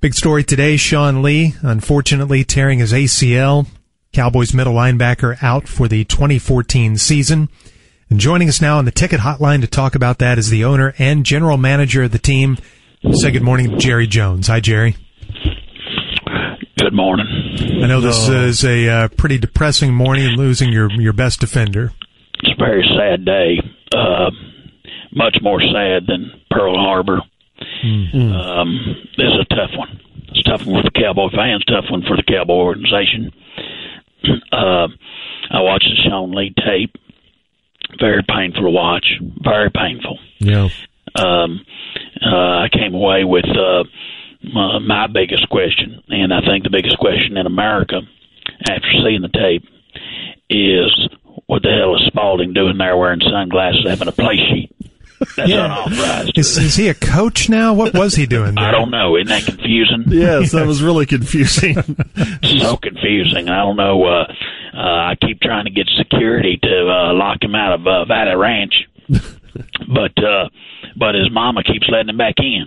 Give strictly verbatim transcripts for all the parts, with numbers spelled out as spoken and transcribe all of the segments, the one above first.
Big story today, Sean Lee, unfortunately tearing his A C L. Cowboys middle linebacker out for the twenty fourteen season. And joining us now on the ticket hotline to talk about that is the owner and general manager of the team. Say good morning to Jerry Jones. Hi, Jerry. Good morning. I know this oh. is a uh, pretty depressing morning, losing your, your best defender. It's a very sad day. Uh, much more sad than Pearl Harbor. Mm-hmm. Um, this is a tough one. It's a tough one for the Cowboy fans, tough one for the Cowboy organization. Uh, I watched the Sean Lee tape. Very painful to watch. Very painful. Yeah. Um, uh, I came away with uh, my, my biggest question, and I think the biggest question in America after seeing the tape is, what the hell is Spalding doing there wearing sunglasses, having a play sheet? That's yeah. unauthorized. Is, is he a coach now? What was he doing there? I don't know. Isn't that confusing? Yes, that was really confusing. So confusing. I don't know. Uh, uh, I keep trying to get security to uh, lock him out of uh, Valley Ranch, but uh, but his mama keeps letting him back in.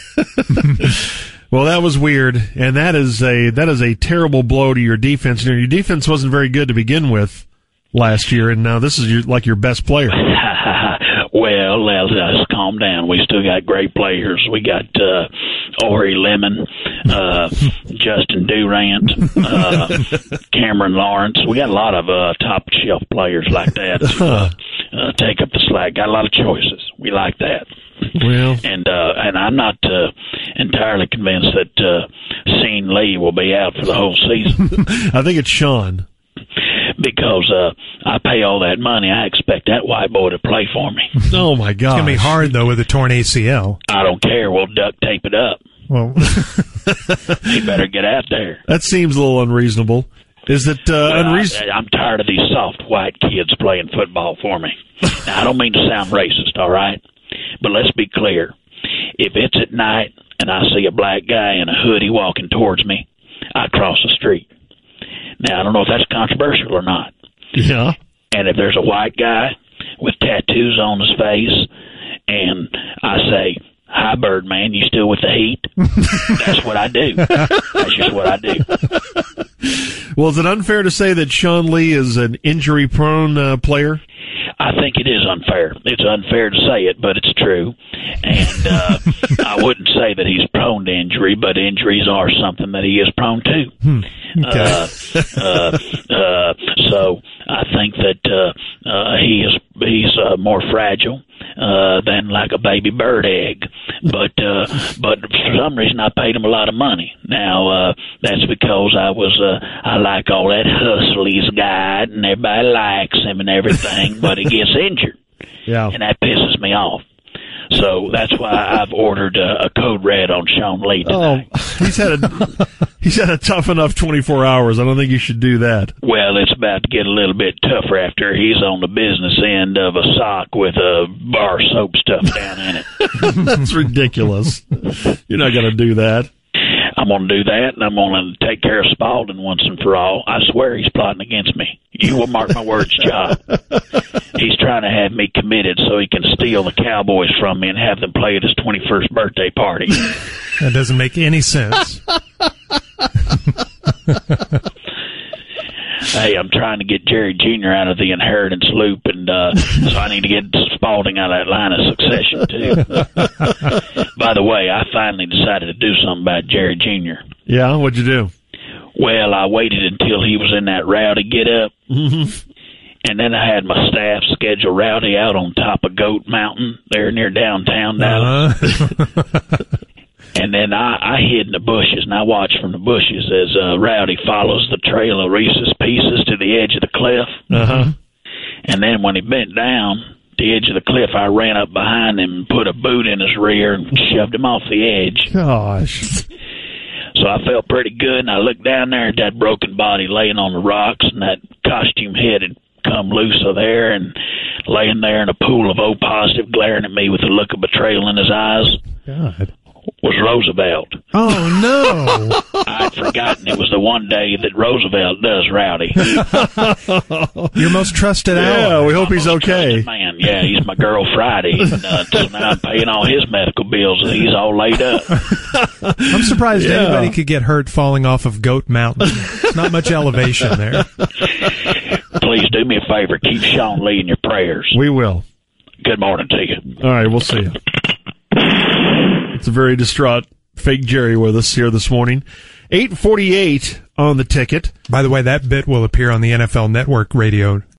Well, that was weird, and that is a that is a terrible blow to your defense. You know, your defense wasn't very good to begin with last year, and now this is your, like your best player. Well, let's uh, calm down. We still got great players. We got uh, Ori Lemon, uh, Justin Durant, uh, Cameron Lawrence. We got a lot of uh, top-shelf players like that to uh, uh, take up the slack. Got a lot of choices. We like that. Well, and uh, and I'm not uh, entirely convinced that uh, Sean Lee will be out for the whole season. I think it's Sean. Because uh, I pay all that money, I expect that white boy to play for me. Oh, my God. It's going to be hard, though, with a torn A C L. I don't care. We'll duct tape it up. Well, he better get out there. That seems a little unreasonable. Is it uh, well, unreasonable? I'm tired of these soft white kids playing football for me. Now, I don't mean to sound racist, all right? But let's be clear. If it's at night and I see a black guy in a hoodie walking towards me, I cross the street. Now, I don't know if that's controversial or not. Yeah. And if there's a white guy with tattoos on his face and I say, "Hi, Birdman, you still with the heat?" That's what I do. That's just what I do. Well, is it unfair to say that Sean Lee is an injury-prone uh, player? I think it is unfair. It's unfair to say it, but it's true. And uh, I wouldn't say that he's prone to injury, but injuries are something that he is prone to. Hmm. Okay. Uh, uh, uh, so I think that uh, uh, he is he's uh, more fragile uh, than like a baby bird egg. But uh, but for some reason I paid him a lot of money. Now uh, that's because I was uh, I like all that hustle he's got, and everybody likes him and everything, but he gets injured, yeah, and that pisses me off. So that's why I've ordered a, a code red on Sean Lee tonight. Oh, he's had a he's had a tough enough twenty-four hours. I don't think you should do that. Well, it's about to get a little bit tougher after he's on the business end of a sock with a bar soap stuff down in it. That's ridiculous. You're not going to do that. I'm going to do that, and I'm going to take care of Spalding once and for all. I swear he's plotting against me. You will mark my words, John. He's trying to have me committed so he can steal the Cowboys from me and have them play at his twenty-first birthday party. That doesn't make any sense. Hey, I'm trying to get Jerry Junior out of the inheritance loop, and uh, so I need to get Spalding out of that line of succession, too. By the way, I finally decided to do something about Jerry Junior Yeah, what'd you do? Well, I waited until he was in that Rowdy get-up, mm-hmm. and then I had my staff schedule Rowdy out on top of Goat Mountain there near downtown Dallas. Uh-huh. And then I, I hid in the bushes, and I watched from the bushes as uh, Rowdy follows the trail of Reese's Pieces to the edge of the cliff. Uh-huh. And then when he bent down the edge of the cliff, I ran up behind him and put a boot in his rear and shoved him off the edge. Gosh. So I felt pretty good, and I looked down there at that broken body laying on the rocks, and that costume head had come loose of there and laying there in a pool of O positive, glaring at me with a look of betrayal in his eyes. God. Was Roosevelt. Oh, no. I'd forgotten forgotten it was the one day that Roosevelt does Rowdy. Your most trusted ally. Yeah, we hope he's okay. Man, yeah, he's my girl Friday. And, uh, so now I'm paying all his medical bills, and he's all laid up. I'm surprised Yeah. anybody could get hurt falling off of Goat Mountain. It's not much elevation there. Please do me a favor. Keep Sean Lee in your prayers. We will. Good morning to you. All right, we'll see you. It's a very distraught fake Jerry with us here this morning. eight forty-eight on the ticket. By the way, that bit will appear on the N F L Network radio